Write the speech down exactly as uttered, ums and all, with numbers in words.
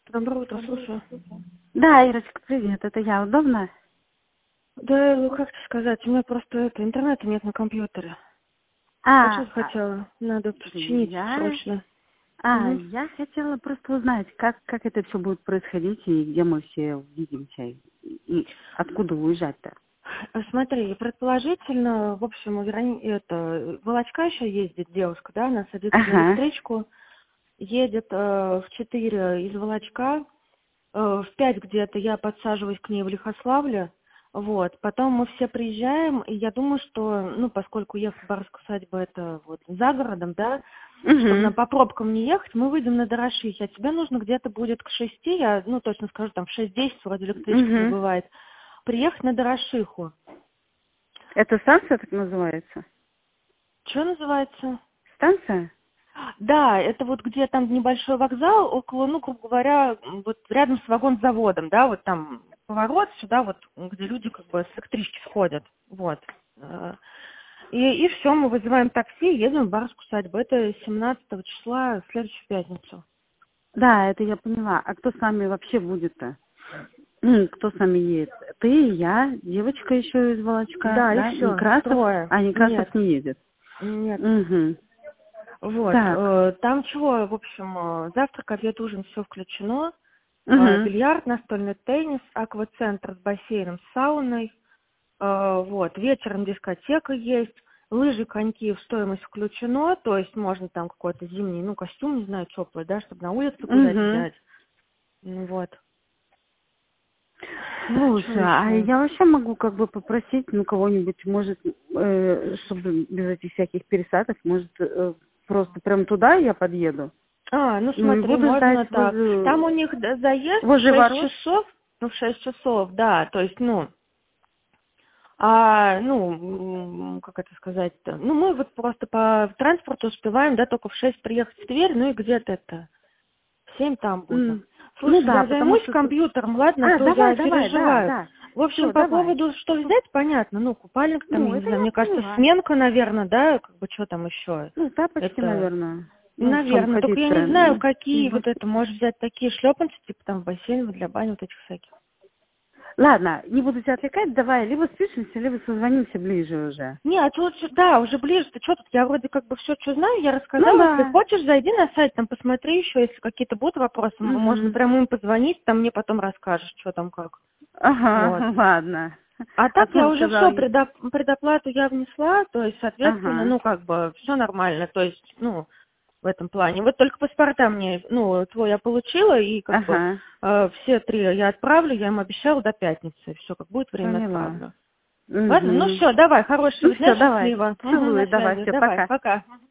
Доброе утро, слушаю. Да, Ирочка, привет, это я. Удобно? Да, ну как тебе сказать, у меня просто это, интернета нет на компьютере. Я А, что а, хотела? Надо починить я, срочно. а, Угу. я хотела просто узнать, как, как это все будет происходить и где мы все увидимся и, и откуда уезжать-то. Смотри, предположительно, в общем, у Верони... это, Волочка еще ездит, девушка, да, она садится на Ага. электричку, едет э, в четыре из Волочка, э, в пять где-то я подсаживаюсь к ней в Лихославле, вот, потом мы все приезжаем, и я думаю, что, ну, поскольку ехать в Барскую усадьбу это вот за городом, да, чтобы Угу. нам по пробкам не ехать, мы выйдем на Дорошихе, а тебе нужно где-то будет к шести, я, ну, точно скажу, там, в шесть десять вроде электричка Угу. забывает, приехать на Дорошиху. Это станция так называется? Что называется? Станция? Да, это вот где там небольшой вокзал, около, ну, грубо говоря, вот рядом с вагонзаводом, да, вот там поворот сюда, вот, где люди как бы с электрички сходят, вот. Э, И, и все, мы вызываем такси, едем в Барскую усадьбу. Это семнадцатого числа, в следующую пятницу. Да, это я поняла. А кто с нами вообще будет-то? М, Кто с нами едет? Ты, я, девочка еще из Волочка, Да, и да? все, Некрасов? трое. А, Некрасов Нет, не едет. нет. Угу. Вот, Так. э, там чего, в общем, э, завтрак, обед, ужин, все включено. Э, Угу. Бильярд, настольный теннис, аквацентр с бассейном, с сауной. Э, Вот, вечером дискотека есть. Лыжи, коньки в стоимость включено, то есть можно там какой-то зимний, ну, костюм, не знаю, теплый, да, чтобы на улице гулять Угу. взять. Ну, вот. Что Слушай, а еще? я вообще могу как бы попросить, ну, кого-нибудь, может, э, чтобы без этих всяких пересадок, может, э, просто прям туда я подъеду? А, ну Ну, и смотри, буду можно ждать так. Там у возле, них да, заезд в возле шесть ворот? часов, ну, в шесть часов, да, то есть, ну, а, ну, м, как это сказать-то, ну, мы вот просто по транспорту успеваем, да, только в шесть приехать в Тверь, ну, и где-то это, в семь там будем. М, Ну Слушай, да, я потому займусь что тут... компьютером, ладно, а А, то давай, я давай, да, переживаю. да. В общем, Все, по давай. поводу, что взять, понятно, ну, купальник там, Ну, я не это знаю, я мне кажется, поняла. сменка, наверное, да, как бы, что там еще, Ну, тапочки, это... наверное. Ну, в чем Наверное, только я ходить-то? не знаю, М, какие м. вот это, может взять такие шлепанцы, типа там в бассейн, для бани, вот этих всяких. Ладно, не буду тебя отвлекать, давай, либо спишемся, либо созвонимся ближе уже. Нет, лучше, да, уже ближе, ты что тут, я вроде как бы все, что знаю, я Ну рассказала, если да. хочешь, зайди на сайт, там посмотри еще, если какие-то будут вопросы, м- можно Угу. прямо им позвонить, там мне потом расскажешь, что там как. Вот. Ага, ладно. А А так я тоже уже сказал, все, е- предоплату я внесла, то есть, соответственно, ага, ну, как бы, все нормально, то есть, ну, в этом плане. Вот только паспорта мне, ну, твой я получила, и как бы ага, э, все три я отправлю, я им обещала до пятницы, все, как будет время, поняла. отправлю. Ладно, ну Угу. все, давай, Ну хорошего дня, все, давай, счастливо. Угу, на целую, давай, связи, все, давай, пока. пока.